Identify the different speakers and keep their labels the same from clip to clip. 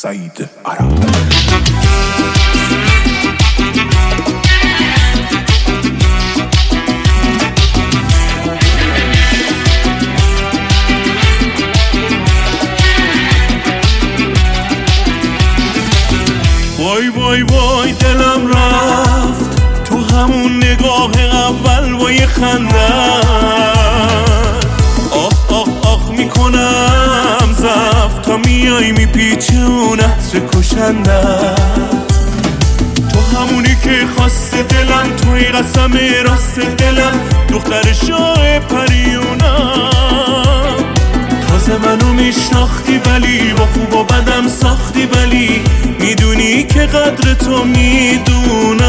Speaker 1: سعید عرب.
Speaker 2: وای وای وای دلم رفت تو همون نگاه اول با یه خنده. آه آه آه میکنم زفت تا میای میپیچون عطر کشنده. تو همونی که خواسته دلم، توی قسم راست دلم، دختر شاه پریونم. تازه منو میشناختی ولی با خوب و بدم ساختی، ولی میدونی که قدر تو میدونم.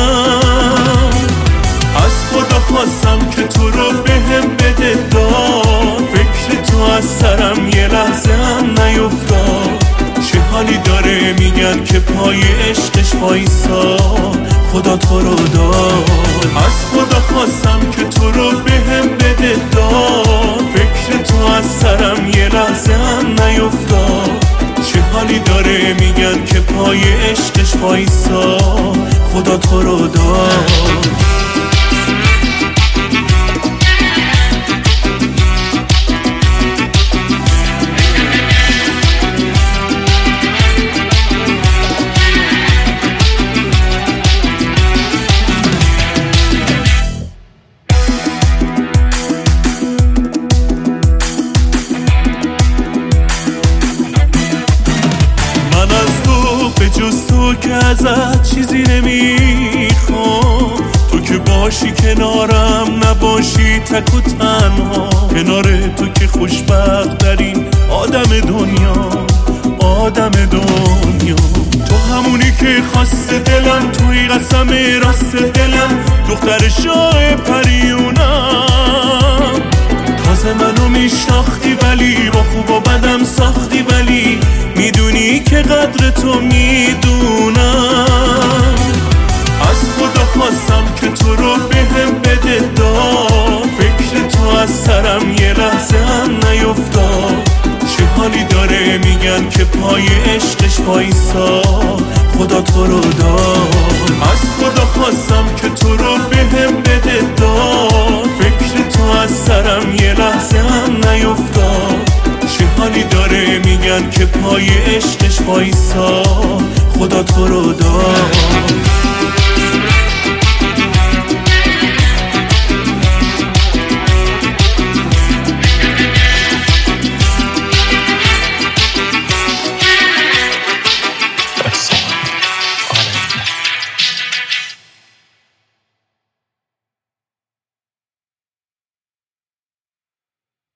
Speaker 2: از خدا خواستم که تو رو بهم بده داد، فکر تو از سرم یه لحظه هم نیفتاد. چه حالی داره میگن که پای عشقش وایساد، خدا تو رو داد. از خدا خواستم که تو رو بهم بده داد، فکر تو از سرم یه لحظه هم نیفتاد. چه حالی داره میگن که پای عشقش وایساد، خدا تو رو داد. جز تو که ازت چیزی نمیخوام، تو که باشی کنارم، نباشی تک و تنها. کنار تو که خوشبخت ترین آدم دنیا، آدم دنیا. تو همونی که خواسته دلم، توی قسم راست دلم، دختر شاه پریونم. تازه منو میشناختی ولی با خوب و بدم ساختی، ولی میدونی که قدر تو میدونم. از خدا خواستم که تو رو بهم بده داد، فکر تو از سرم یه لحظه هم نیفتاد. چه حالی داره میگن که پای عشقش وایساد، خدا تو رو داد. از خدا خواستم که تو رو بهم بده داد، فکر تو از سرم یه لحظه هم نیفتاد. چه حالی داره میگن که پای عشقش وایساد، خدا تو رو داد.